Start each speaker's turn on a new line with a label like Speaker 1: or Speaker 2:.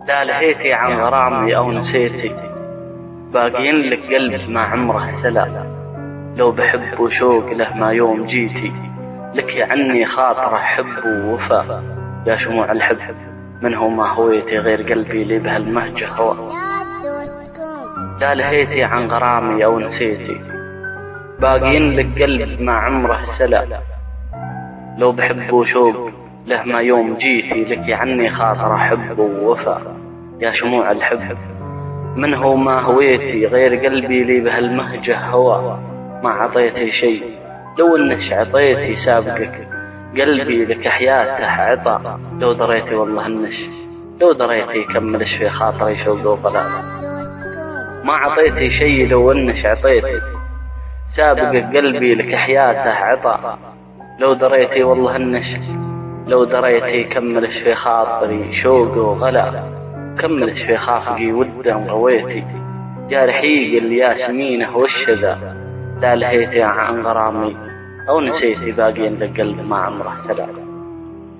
Speaker 1: لا لهيتي عن غرامي أو نسيتي، باقين لك قلب ما عمره سلا. لو بحب وشوق له ما يوم جيتي، لك عني خاطر حب ووفا. يا شموع الحب من هو ما هويتي غير قلبي لي بهالمهجة هوى. لا لهيتي عن غرامي أو نسيتي، باقين لك قلب ما عمره سلا. لو بحب وشوق له ما يوم جيتي، لك عني خاطر حب ووفا. يا شموع الحب من هو ما هويتي غير قلبي لي بهالمهجة هوى. ما عطيتي شي لو انش عطيتي سابقك، قلبي لك حياته عطا. لو دريتي والله انش، لو دريتي كملش في خاطري شوق وغلا. ما عطيتي شي لو انش عطيتي سابقك، قلبي لك حياته عطا. لو دريتي والله انش، لو دريتي كملش في خاطري شوق وغلا. كملش في خافقي ودا غويتي، يا رحيق الياسمينه والشذا. لا لهيتي عن غرامي أو نسيتي، باقين لك قلب ما عمره سلا.